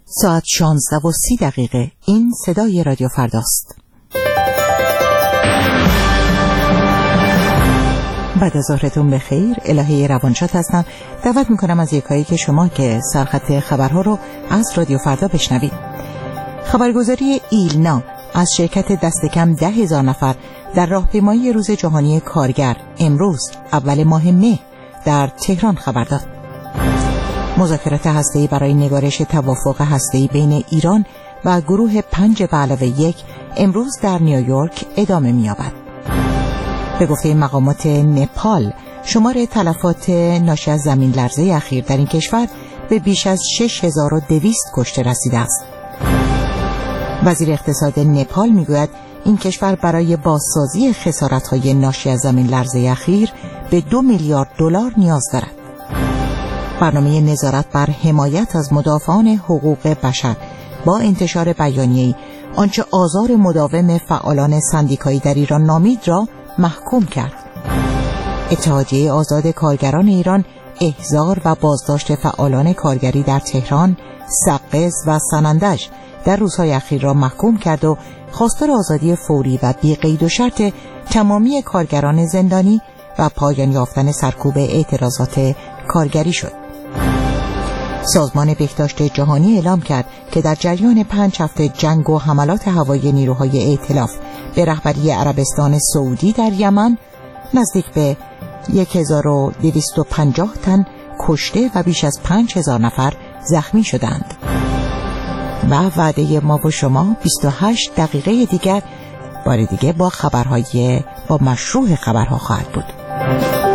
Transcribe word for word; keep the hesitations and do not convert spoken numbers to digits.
ساعت شانزده و سی دقیقه. این صدای رادیو فرداست. بعد از ظهرتون بخیر. الهه روانشاد هستم. دعوت میکنم از یکایی که شما که سرخط خبرها رو از رادیو فردا بشنوید. خبرگزاری ایلنا از شرکت دست کم ده هزار نفر در راهپیمایی روز جهانی کارگر امروز اول ماه مه در تهران خبر داد. مذاکرات هسته‌ای برای نگارش توافق هسته‌ای بین ایران و گروه پنج به علاوه یک امروز در نیویورک ادامه می‌یابد. به گفته مقامات نپال، شمار تلفات ناشی از زمین لرزه اخیر در این کشور به بیش از شش هزار و دویست کشته رسیده است. وزیر اقتصاد نپال میگوید این کشور برای بازسازی خسارت‌های ناشی از زمین لرزه اخیر به دو میلیارد دلار نیاز دارد. برنامه نظارت بر حمایت از مدافعان حقوق بشر با انتشار بیانیه‌ای آنچه آزار مداوم فعالان سندیکایی در ایران نامید را محکوم کرد. اتحادیه آزاد کارگران ایران احضار و بازداشت فعالان کارگری در تهران، سقز و سنندج در روزهای اخیر را محکوم کرد و خواستار آزادی فوری و بی قید و شرط تمامی کارگران زندانی و پایان یافتن سرکوب اعتراضات کارگری شد. سازمان بهداشت جهانی اعلام کرد که در جریان پنج هفته جنگ و حملات هوایی نیروهای ائتلاف به رهبری عربستان سعودی در یمن نزدیک به هزار و دویست و پنجاه تن کشته و بیش از پنج هزار نفر زخمی شدند. و وعده ما و شما بیست و هشت دقیقه دیگر بار دیگه با خبرهای با مشروع خبرها خواهد بود.